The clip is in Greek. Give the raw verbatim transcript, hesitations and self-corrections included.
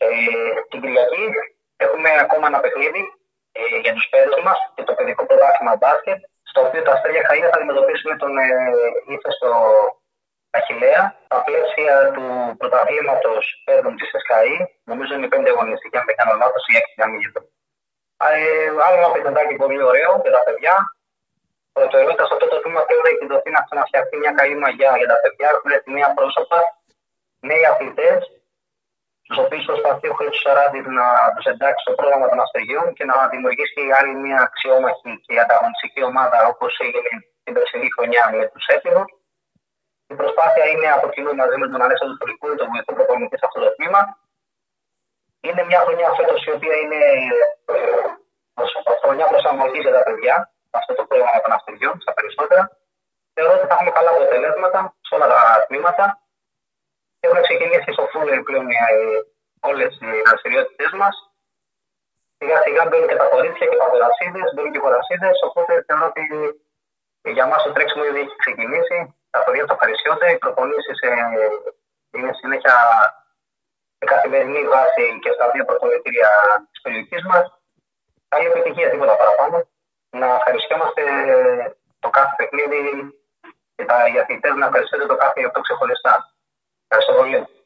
Την Κυριακή έχουμε ακόμα ένα παιχνίδι ε, για τους παίδες μας και το παιδικό πρωτάθλημα μπάσκετ, στο οποίο τα Αστέρια Χαΐα θα αντιμετωπίσουν τον ε, ύφεστο Αχιλλέα στα πλαίσια του πρωταθλήματος παίδων της ΕΣΚΑΗ. Νομίζω είναι η πέμπτη αγωνιστική, αν δεν κάνω λάθος, ή έξι, αν μην γίνεται. Ε, άλλο ένα παιχνιδάκι πολύ ωραίο για τα παιδιά. Προτεραιότητα σε αυτό το τμήμα πλέον έχει δοθεί να ξαναφτιαχτεί μια καλή μαγιά για τα παιδιά. Έχουν έρθει νέα πρόσωπα, νέοι αθλητές, τους οποίους προσπαθεί ο Χρήστος Σαράντης να τους εντάξει στο πρόγραμμα των Αστεριών και να δημιουργήσει άλλη μια αξιόμαχη και ανταγωνιστική ομάδα όπως έγινε την περσινή χρονιά με τους Έφηβους. Η προσπάθεια είναι από κοινού μαζί με τον Αλέξανδρο Τουρκούρη, τον βοηθό προπονητή σε αυτό το τμήμα. Είναι μια χρονιά φέτος η οποία είναι χρονιά προσαρμογής για τα παιδιά, αυτό το πρόγραμμα των Αστεριών, στα περισσότερα. Θεωρώ ότι θα έχουμε καλά αποτελέσματα σε όλα τα τμήματα. Έχουν ξεκινήσει στο φούλερ πλέον όλες οι δραστηριότητες μας. Σιγά σιγά μπαίνουν και τα κορίτσια και τα κορασίδες, μπαίνουν και οι κορασίδες. Οπότε θεωρώ ότι για μας το τρέξιμο ήδη έχει ξεκινήσει. Τα παιδιά το ευχαριστιόνται. Οι προπονήσεις ε, είναι συνέχεια σε καθημερινή βάση και στα δύο προπονητήρια της περιοχής μας. Καλή επιτυχία, τίποτα παραπάνω. Να ευχαριστιόμαστε το κάθε παιχνίδι και τα, οι αθλητές να ευχαριστούνται το κάθε αυτό ξεχωριστά. Ευχαριστώ πολύ.